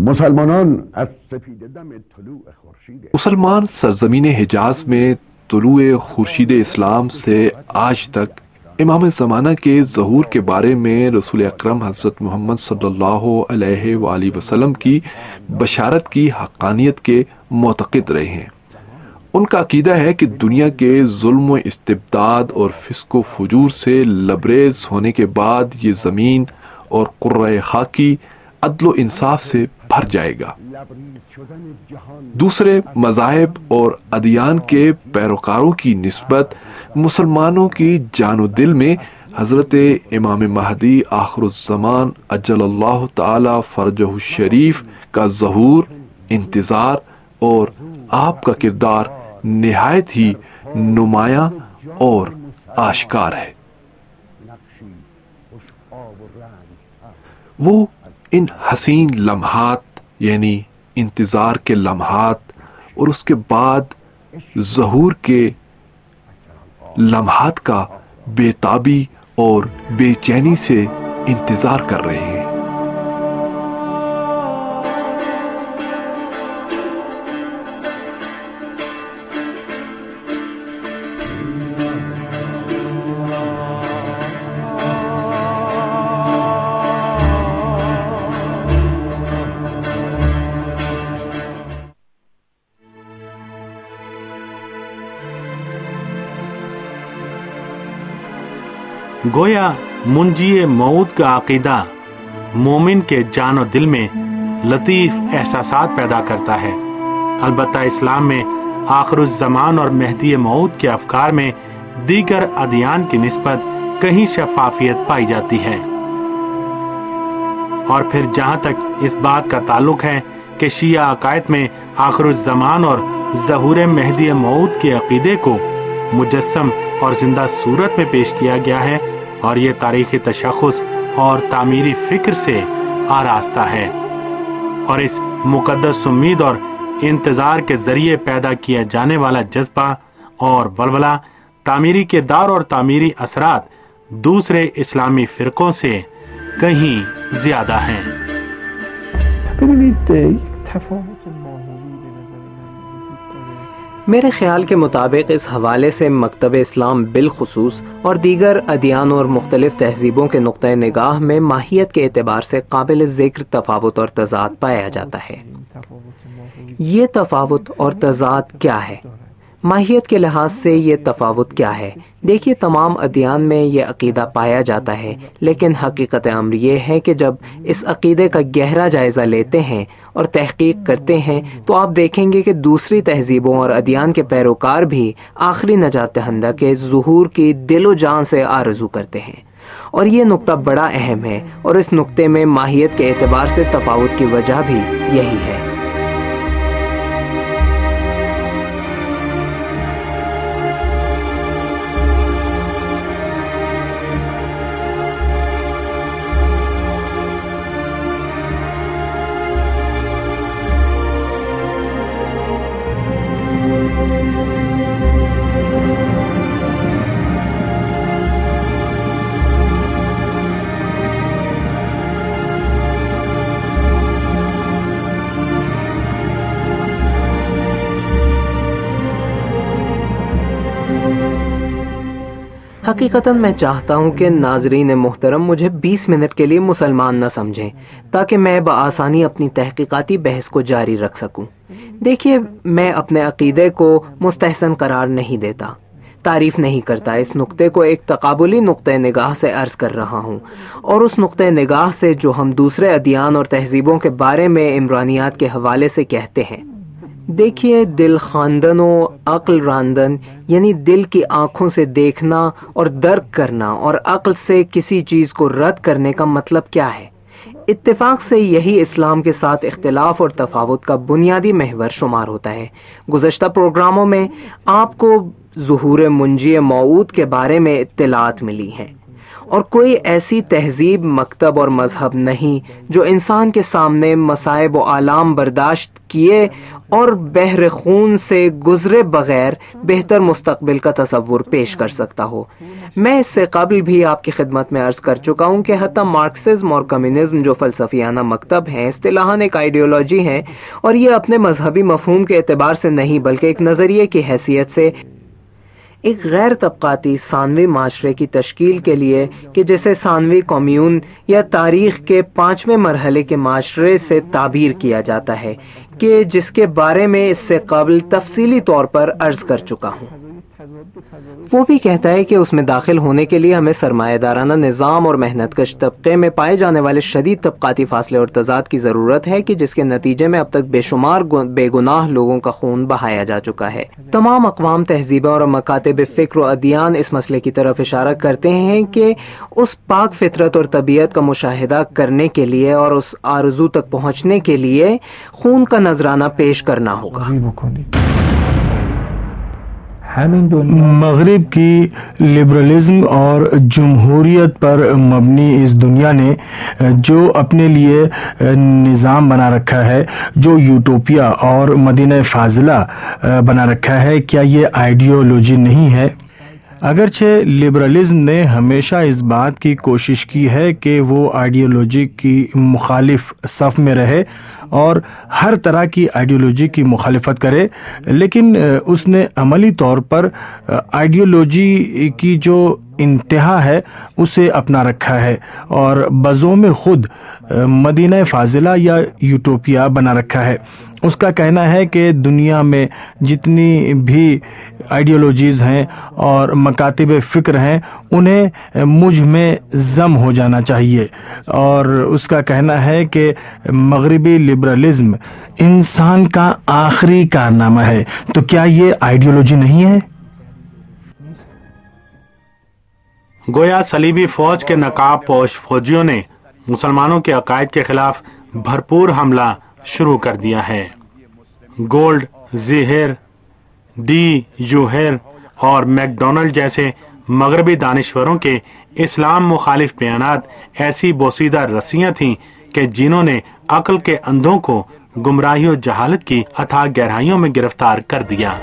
مسلمان سرزمین حجاز میں طلوع خورشید اسلام سے آج تک امام زمانہ کے ظہور کے بارے میں رسول اکرم حضرت محمد صلی اللہ علیہ وآلہ وسلم کی بشارت کی حقانیت کے معتقد رہے ہیں۔ ان کا عقیدہ ہے کہ دنیا کے ظلم و استبداد اور فسق و فجور سے لبریز ہونے کے بعد یہ زمین اور قرۂ خاکی عدل و انصاف سے بھر جائے گا۔ دوسرے مذاہب اور ادیان کے پیروکاروں کی نسبت مسلمانوں کی جان و دل میں حضرت امام مہدی آخر الزمان عجل اللہ تعالی فرجہ الشریف کا ظہور، انتظار اور آپ کا کردار نہایت ہی نمایاں اور آشکار ہے۔ وہ ان حسین لمحات یعنی انتظار کے لمحات اور اس کے بعد ظہور کے لمحات کا بے تابی اور بے چینی سے انتظار کر رہے ہیں۔ گویا منجی موعود کا عقیدہ مومن کے جان و دل میں لطیف احساسات پیدا کرتا ہے۔ البتہ اسلام میں آخر الزمان اور مہدی موعود کے افکار میں دیگر ادیان کی نسبت کہیں شفافیت پائی جاتی ہے۔ اور پھر جہاں تک اس بات کا تعلق ہے کہ شیعہ عقائد میں آخر الزمان اور ظہور مہدی موعود کے عقیدے کو مجسم اور زندہ صورت میں پیش کیا گیا ہے، اور یہ تاریخی تشخص اور تعمیری فکر سے آراستہ ہے، اور اس مقدس امید اور انتظار کے ذریعے پیدا کیا جانے والا جذبہ اور ولولہ تعمیری کردار اور تعمیری اثرات دوسرے اسلامی فرقوں سے کہیں زیادہ ہیں۔ میرے خیال کے مطابق اس حوالے سے مکتب اسلام بالخصوص اور دیگر ادیان اور مختلف تہذیبوں کے نقطۂ نگاہ میں ماہیت کے اعتبار سے قابل ذکر تفاوت اور تضاد پایا جاتا ہے۔ یہ تفاوت اور تضاد کیا ہے؟ ماہیت کے لحاظ سے یہ تفاوت کیا ہے؟ دیکھیے، تمام ادیان میں یہ عقیدہ پایا جاتا ہے، لیکن حقیقت امر یہ ہے کہ جب اس عقیدے کا گہرا جائزہ لیتے ہیں اور تحقیق کرتے ہیں تو آپ دیکھیں گے کہ دوسری تہذیبوں اور ادیان کے پیروکار بھی آخری نجات دہندہ کے ظہور کی دل و جان سے آرزو کرتے ہیں، اور یہ نقطہ بڑا اہم ہے، اور اس نقطے میں ماہیت کے اعتبار سے تفاوت کی وجہ بھی یہی ہے۔ حقیقتاً میں چاہتا ہوں کہ ناظرین محترم مجھے 20 منٹ کے لیے مسلمان نہ سمجھیں، تاکہ میں بآسانی اپنی تحقیقاتی بحث کو جاری رکھ سکوں۔ دیکھیے، میں اپنے عقیدے کو مستحسن قرار نہیں دیتا، تعریف نہیں کرتا، اس نقطے کو ایک تقابلی نقطۂ نگاہ سے عرض کر رہا ہوں، اور اس نقطۂ نگاہ سے جو ہم دوسرے ادیان اور تہذیبوں کے بارے میں عمرانیات کے حوالے سے کہتے ہیں۔ دیکھیے، دل خواندن و عقل راندن یعنی دل کی آنکھوں سے دیکھنا اور درک کرنا اور عقل سے کسی چیز کو رد کرنے کا مطلب کیا ہے؟ اتفاق سے یہی اسلام کے ساتھ اختلاف اور تفاوت کا بنیادی محور شمار ہوتا ہے۔ گزشتہ پروگراموں میں آپ کو ظہور منجی موعود کے بارے میں اطلاعات ملی ہیں، اور کوئی ایسی تہذیب، مکتب اور مذہب نہیں جو انسان کے سامنے مصائب و آلام برداشت کیے اور بحر خون سے گزرے بغیر بہتر مستقبل کا تصور پیش کر سکتا ہو۔ میں اس سے قبل بھی آپ کی خدمت میں عرض کر چکا ہوں کہ حتی مارکسزم اور کمیونزم جو فلسفیانہ مکتب ہیں، اصطلاحاً ایک آئیڈیولوجی ہیں، اور یہ اپنے مذہبی مفہوم کے اعتبار سے نہیں بلکہ ایک نظریے کی حیثیت سے ایک غیر طبقاتی ثانوی معاشرے کی تشکیل کے لیے، کہ جسے ثانوی کمیون یا تاریخ کے 5ویں مرحلے کے معاشرے سے تعبیر کیا جاتا ہے، کہ جس کے بارے میں اس سے قبل تفصیلی طور پر عرض کر چکا ہوں۔ وہ بھی کہتا ہے کہ اس میں داخل ہونے کے لیے ہمیں سرمایہ دارانہ نظام اور محنت کش طبقے میں پائے جانے والے شدید طبقاتی فاصلے اور تضاد کی ضرورت ہے، کہ جس کے نتیجے میں اب تک بے شمار بے گناہ لوگوں کا خون بہایا جا چکا ہے۔ تمام اقوام، تہذیبیں اور مکاتب فکر و ادیان اس مسئلے کی طرف اشارہ کرتے ہیں کہ اس پاک فطرت اور طبیعت کا مشاہدہ کرنے کے لیے اور اس آرزو تک پہنچنے کے لیے خون کا نذرانہ پیش کرنا ہوگا۔ مغرب کی لبرلزم اور جمہوریت پر مبنی اس دنیا نے جو اپنے لیے نظام بنا رکھا ہے، جو یوٹوپیا اور مدینہ فاضلہ بنا رکھا ہے، کیا یہ آئیڈیولوجی نہیں ہے؟ اگرچہ لبرلزم نے ہمیشہ اس بات کی کوشش کی ہے کہ وہ آئیڈیولوجی کی مخالف صف میں رہے اور ہر طرح کی آئیڈیولوجی کی مخالفت کرے، لیکن اس نے عملی طور پر آئیڈیولوجی کی جو انتہا ہے اسے اپنا رکھا ہے اور بزوم خود مدینہ فاضلہ یا یوٹوپیا بنا رکھا ہے۔ اس کا کہنا ہے کہ دنیا میں جتنی بھی آئیڈیولوجیز ہیں اور مکاتب فکر ہیں انہیں مجھ میں ضم ہو جانا چاہیے، اور اس کا کہنا ہے کہ مغربی لبرلزم انسان کا آخری کارنامہ ہے۔ تو کیا یہ آئیڈیولوجی نہیں ہے؟ گویا صلیبی فوج کے نقاب پوش فوجیوں نے مسلمانوں کے عقائد کے خلاف بھرپور حملہ شروع کر دیا ہے۔ گولڈ زیہر، ڈی یوہر اور میک ڈونلڈ جیسے مغربی دانشوروں کے اسلام مخالف بیانات ایسی بوسیدہ رسیاں تھیں کہ جنہوں نے عقل کے اندھوں کو گمراہی و جہالت کی اتھاہ گہرائیوں میں گرفتار کر دیا۔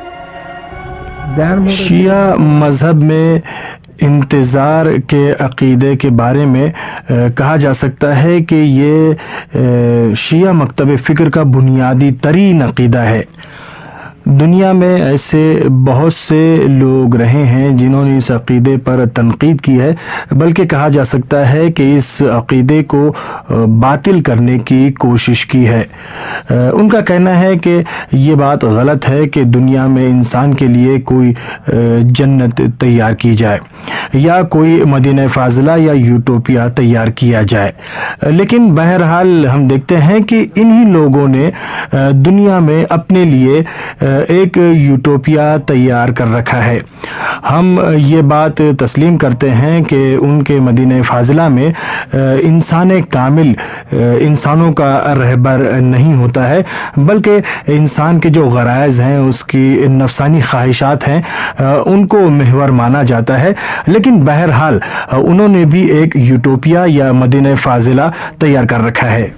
شیعہ مذہب میں انتظار کے عقیدے کے بارے میں کہا جا سکتا ہے کہ یہ شیعہ مکتب فکر کا بنیادی ترین عقیدہ ہے۔ دنیا میں ایسے بہت سے لوگ رہے ہیں جنہوں نے اس عقیدے پر تنقید کی ہے، بلکہ کہا جا سکتا ہے کہ اس عقیدے کو باطل کرنے کی کوشش کی ہے۔ ان کا کہنا ہے کہ یہ بات غلط ہے کہ دنیا میں انسان کے لیے کوئی جنت تیار کی جائے یا کوئی مدینہ فاضلہ یا یوٹوپیا تیار کیا جائے، لیکن بہرحال ہم دیکھتے ہیں کہ انہی لوگوں نے دنیا میں اپنے لیے ایک یوٹوپیا تیار کر رکھا ہے۔ ہم یہ بات تسلیم کرتے ہیں کہ ان کے مدینہ فاضلہ میں انسان کامل انسانوں کا رہبر نہیں ہوتا ہے، بلکہ انسان کے جو غرائز ہیں، اس کی نفسانی خواہشات ہیں، ان کو محور مانا جاتا ہے، لیکن بہرحال انہوں نے بھی ایک یوٹوپیا یا مدینہ فاضلہ تیار کر رکھا ہے۔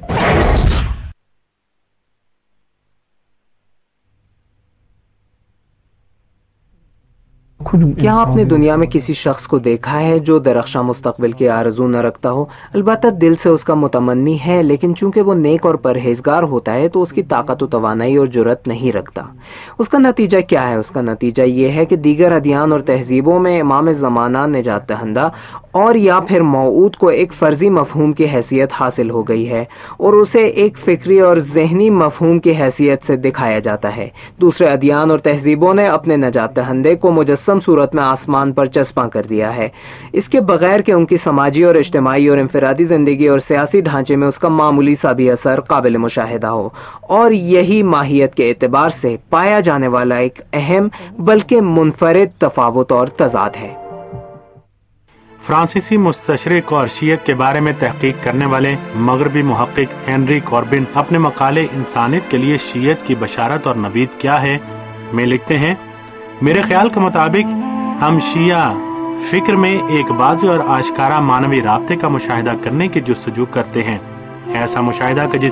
کیا آپ نے دنیا میں کسی شخص کو دیکھا ہے جو درخشاں مستقبل کی آرزو نہ رکھتا ہو؟ البتہ دل سے اس کا متمنی ہے، لیکن چونکہ وہ نیک اور پرہیزگار ہوتا ہے تو اس کی طاقت و توانائی اور جرأت نہیں رکھتا۔ اس کا نتیجہ کیا ہے؟ اس کا نتیجہ یہ ہے کہ دیگر ادیان اور تہذیبوں میں امام زمانہ نجات دہندہ اور یا پھر موعود کو ایک فرضی مفہوم کی حیثیت حاصل ہو گئی ہے اور اسے ایک فکری اور ذہنی مفہوم کی حیثیت سے دکھایا جاتا ہے۔ دوسرے ادیان اور تہذیبوں نے اپنے نجات دہندے کو مجسم صورت میں آسمان پر چسپاں کر دیا ہے، اس کے بغیر کہ ان کی سماجی اور اجتماعی اور انفرادی زندگی اور سیاسی ڈھانچے میں اس کا معمولی سا بھی اثر قابل مشاہدہ ہو، اور یہی ماہیت کے اعتبار سے پایا جانے والا ایک اہم بلکہ منفرد تفاوت اور تضاد ہے۔ فرانسیسی مستشرق اور شیعت کے بارے میں تحقیق کرنے والے مغربی محقق ہنری کوربن اپنے مقالے انسانیت کے لیے شیعت کی بشارت اور نوید کیا ہے میں لکھتے ہیں: میرے خیال کے مطابق ہم شیعہ فکر میں ایک واضح اور آشکارا مانوی رابطے کا مشاہدہ کرنے کی جستجو کرتے ہیں، ایسا مشاہدہ کہ جسے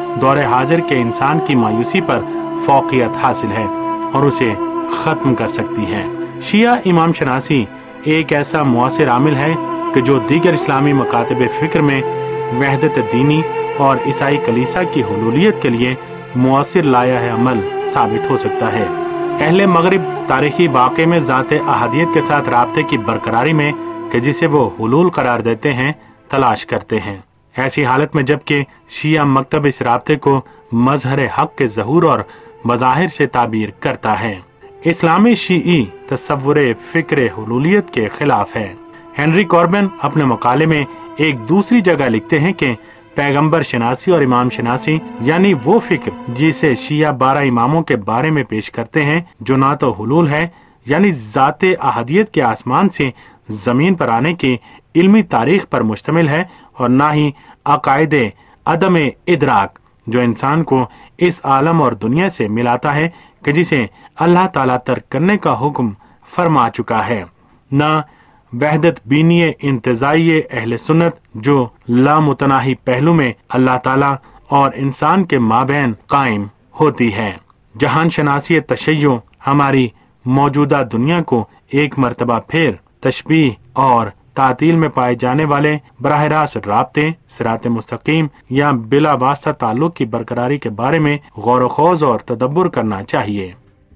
दौरे हाजिर के इंसान की मायूसी पर फौकियत हासिल है और उसे खत्म कर सकती है। शिया इमाम शनासी एक ऐसा मुआसिर आमिल है कि जो दीगर इस्लामी मकातब फिक्र में वहदत दीनी और ईसाई कलीसा की हुलूलियत के लिए मुआसिर लाया है अमल साबित हो सकता है। अहले मगरिब तारीखी वाक़े में ज़ाते अहदियत के साथ राब्ते की बरकरारी में कि जिसे वो हुलूल करार देते हैं तलाश करते हैं। ऐसी हालत में जबकि शिया मकतब इस राब्ते को मजहर हक के ज़हूर और मज़ाहिर से ताबीर करता है, इस्लामी शीई तसव्वुर फिक्र हुलूलियत के खिलाफ है। हेनरी कॉर्बन अपने मकाले में एक दूसरी जगह लिखते हैं कि पैगंबर शनासी और इमाम शनासी यानी वो फिक्र जिसे शिया 12 इमामों के बारे में पेश करते हैं, जो ना तो हुलूल है यानी ज़ाते अहदियत के आसमान से जमीन पर आने की इल्मी तारीख पर मुश्तमिल है, और ना ही अकायदे अदम इदराक जो इंसान को इस आलम और दुनिया से मिलाता है कि जिसे अल्लाह ताला तर्क करने का हुक्म फरमा चुका है, न वहदत बीनी इंतजाई अहले सुन्नत जो लामुतनाही पहलू में अल्लाह ताला और इंसान के माबैन कायम होती है। जहान शनासी तशय्यो हमारी मौजूदा दुनिया को एक मर्तबा फिर तशबीह और तातील में पाए जाने वाले बराह रास्त राब्ते, सिरात मुस्तकीम या बिला वास्ता ताल्लुक की बरकरारी के बारे में गौर खोज और तदब्बुर करना चाहिए।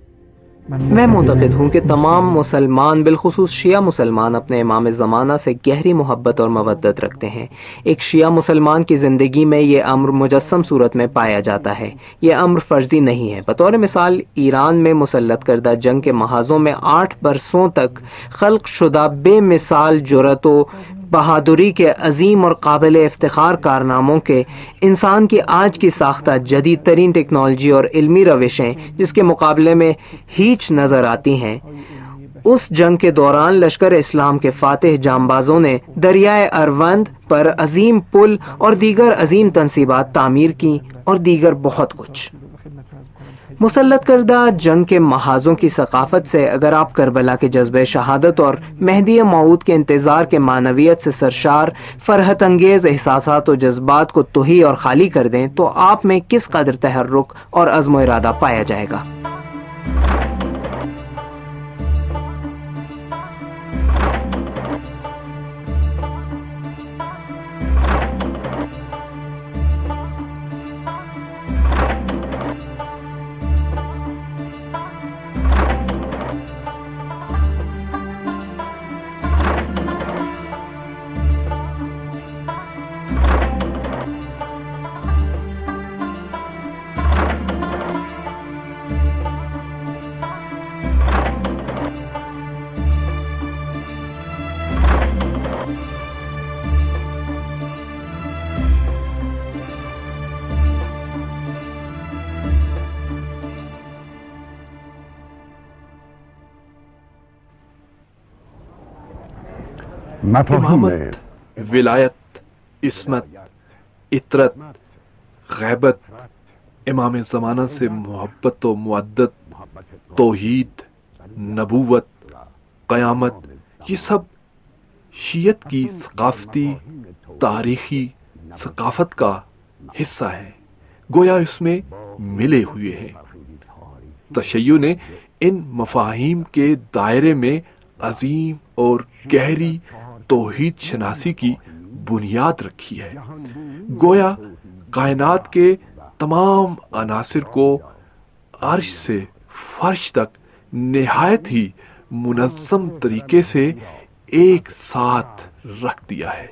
मैं मुतक़िद हूँ कि तमाम मुसलमान बिलखुसूस शिया मुसलमान अपने इमाम ज़माना से गहरी मोहब्बत और मवद्दत रखते हैं। एक शिया मुसलमान की जिंदगी में ये अम्र मुजस्सम सूरत में पाया जाता है। ये अम्र फर्जी नहीं है। बतौर मिसाल ईरान में मुसल्लत करदा जंग के महाजों में 8 बरसों तक खल्क शुदा बेमिसाल जुरतो बहादुरी के अजीम और काबिल इफ्तिखार कारनामों के इंसान की आज की साख्ता जदीद तरीन टेक्नोलॉजी और इल्मी रविशें जिसके मुकाबले में हीच नजर आती हैं, उस जंग के दौरान लश्कर इस्लाम के फातिह जांबाजों ने दरियाए अरवंद पर अजीम पुल और दीगर अजीम तंसीबात तामीर की और दीगर बहुत कुछ। मुसल्लत करदा जंग के महाजों की सकाफत से अगर आप करबला के जज्बे शहादत और मेहदी मऊद के इंतजार के मानवियत से सरशार फरहत अंगेज एहसासात और जज्बात को तुही और खाली कर दें तो आप में किस कदर तहर्रुक और अज़्म इरादा पाया जाएगा। इमामत, विलायत, इस्मत, इतरत, गैबत, इमाम ज़माना से मोहब्बत व मुअद्दत, तौहीद, नबूवत, क़यामत, ये सब शियत की सकाफती तारीखी सकाफत का हिस्सा है, गोया इसमें मिले हुए हैं। तशय्युअ ने इन मफाहीम के दायरे में अजीम और गहरी तौहीद शनासी की बुनियाद रखी है। गोया कायनात के तमाम अनासिर को अर्श से फर्श तक निहायत ही मुनज़्ज़म तरीके से एक साथ रख दिया है।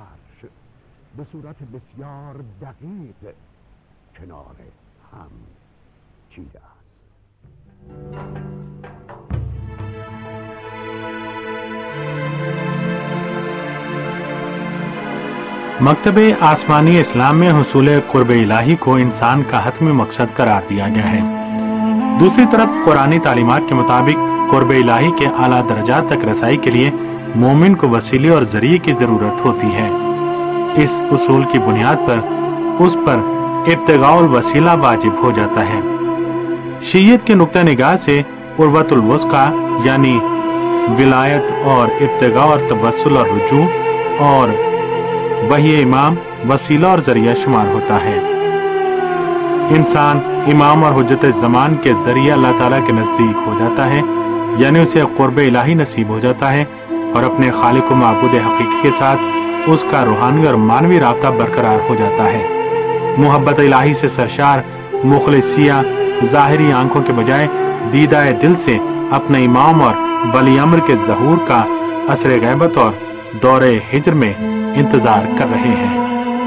मकतबे आसमानी इस्लाम में हुसूल कुर्ब इलाही को इंसान का हतमी मकसद करार दिया गया है। दूसरी तरफ कुरानी तालीमात के मुताबिक कुर्ब इलाही के आला दर्जात तक रसाई के लिए मोमिन को वसीले और जरिए की जरूरत होती है। इस उसूल की बुनियाद पर उस पर इब्तिगाउल वसीला वाजिब हो जाता है। शियत के नुक्ता निगाह से उर्वतुल वुस्का यानी विलायत और इब्तिगा और तवस्सुल और रुजू और वही इमाम वसीला और जरिया शुमार होता है। इंसान इमाम और हुज्जत ज़मान के जरिए अल्लाह ताला के नजदीक हो जाता है, यानी उसे कुर्ब इलाही नसीब हो जाता है और अपने खालिक व माबूद हकीकी के साथ उसका रूहानी और मानवी राब्ता बरकरार हो जाता है। मोहब्बत इलाही से सरशार मुखलिस शिया ज़ाहिरी आंखों के बजाय दीदाए दिल से अपने इमाम और वली अम्र के ज़हूर का असर गैबत और दौरे हिज्र में इंतजार कर रहे हैं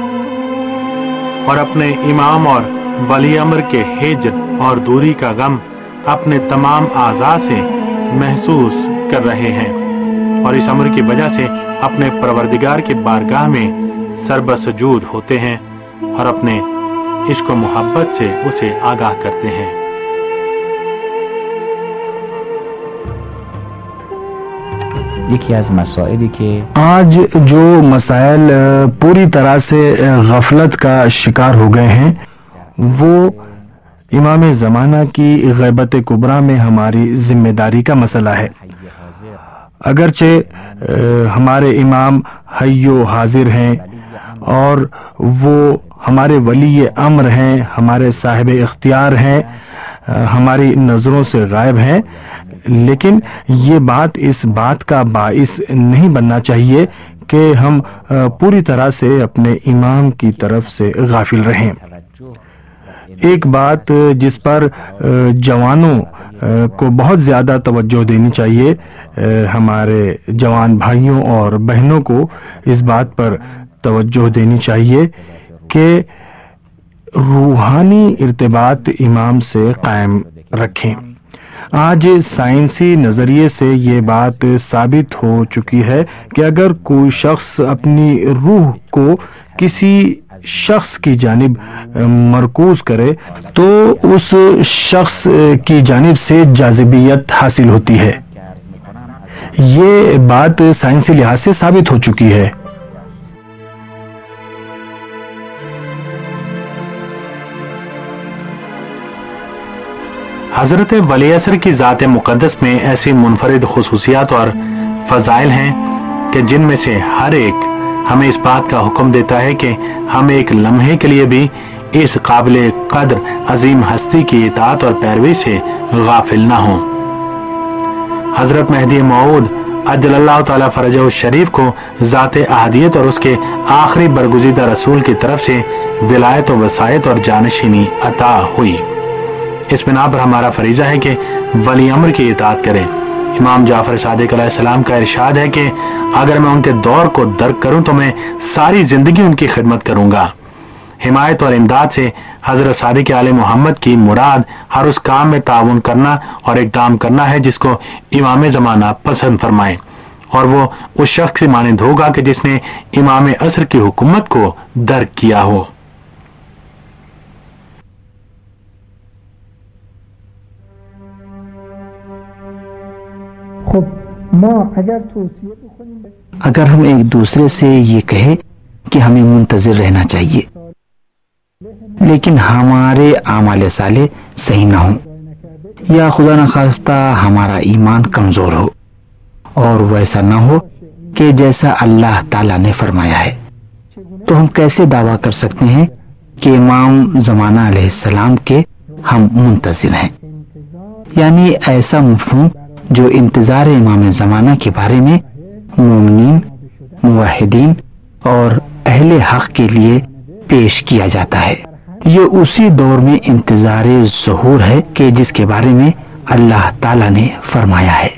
और अपने इमाम और वली अम्र के हिज्र और दूरी का गम अपने तमाम आज़ा से महसूस कर रहे हैं और इस अम्र की वजह से अपने परवरदिगार की बारगाह में सरबसजूद होते हैं और अपने इश्क व मोहब्बत से उसे आगाह करते हैं। आज जो मसाइल पूरी तरह से गफलत का शिकार हो गए हैं वो इमाम ज़माना की गैबत कुबरा में हमारी जिम्मेदारी का मसला है। अगरचे हमारे इमाम हय्यो हाजिर हैं और वो हमारे वली अम्र हैं, हमारे साहिब इख्तियार हैं, हमारी नजरों से गायब हैं, लेकिन ये बात इस बात का बाइस नहीं बनना चाहिए कि हम पूरी तरह से अपने इमाम की तरफ से गाफिल रहें। एक बात जिस पर जवानों को बहुत ज्यादा तवज्जो देनी चाहिए, हमारे जवान भाइयों और बहनों को इस बात पर तवज्जो देनी चाहिए कि रूहानी इर्तिबात इमाम से कायम रखें। आज साइंसी नजरिए से ये बात साबित हो चुकी है कि अगर कोई शख्स अपनी रूह को किसी शख्स की जानिब मरकूज करे तो उस शख्स की जानिब से जाज़िबियत हासिल होती है। ये बात साइंसी लिहाज से साबित हो चुकी है। हजरत वली असर की ज़ात मुक़द्दस में ऐसी मुनफरिद खुसूसियात और फजाइल हैं कि जिनमें से हर एक हमें इस बात का हुक्म देता है कि हम एक लम्हे के लिए भी इस काबिल कद्र अजीम हस्ती की इताअत और पैरवी से गाफिल न हों। हजरत मेहदी मऊद अज्जलल्लाहु ताला फरजहु शरीफ को ज़ात अहदियत और उसके आखिरी बरगुज़ीदा रसूल की तरफ से विलायत व वसायत और जानशीनी अता हुई। इस बिना पर हमारा फरीजा है कि वली अम्र की इताअत करें। इमाम जाफर सादिक अलैहिस्सलाम का इरशाद है कि अगर मैं उनके दौर को दर्क करूं तो मैं सारी जिंदगी उनकी खिदमत करूंगा। हिमायत और इमदाद से हजरत सादिक आले मोहम्मद की मुराद हर उस काम में ताउन करना और इक़दाम करना है जिसको इमाम ज़माना पसंद फरमाए, और वो उस शख्स की मानिंद होगा कि जिसने इमाम असर की हुकूमत को दर्क किया हो। अगर हम एक दूसरे से ये कहें कि हमें मुंतजिर रहना चाहिए लेकिन हमारे आमाल साले सही ना हो, या खुदा न खास्ता हमारा ईमान कमजोर हो और वैसा ना हो कि जैसा अल्लाह ताला ने फरमाया है, तो हम कैसे दावा कर सकते हैं कि इमाम ज़माना अलैहिस्सलाम के हम मुंतजिर हैं। यानी ऐसा मफ़हूम जो इंतजार इमाम ज़माना के बारे में मोमिनीन, मुवाहिदीन और अहले हक के लिए पेश किया जाता है। ये उसी दौर में इंतजार ज़हूर है कि जिसके बारे में अल्लाह ताला ने फरमाया है।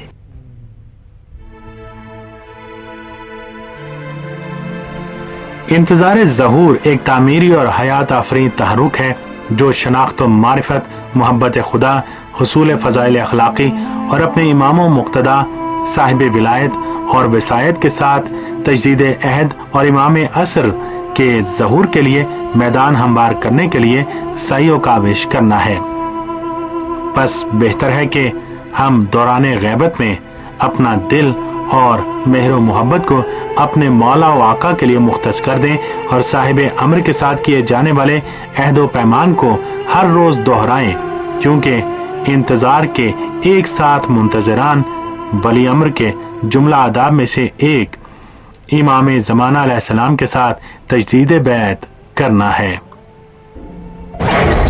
इंतजार ज़हूर एक तामीरी और हयात आफरीन तहरुक है जो शनाख्त व मारिफत, मोहब्बत खुदा, हुसूल फ़ज़ाइल अखलाकी और अपने इमाम मुक्तदा साहिब विलायत और वसायत के साथ तजदीद अहद और इमाम असर के ज़हूर के लिए मैदान हमवार करने के लिए सही व काविश करना है। बस बेहतर है कि हम दौरान गैबत में अपना दिल और मेहर व मोहब्बत को अपने मौला व आका के लिए मुख्तस कर दें और साहिब अम्र के साथ किए जाने वाले अहद व पैमान को हर रोज दोहराएं, क्योंकि इंतजार के एक साथ मुंतजरान वली अम्र के जुमला आदाब में से एक इमाम ज़माना अलैहिस्सलाम के साथ तजदीद बैत करना है।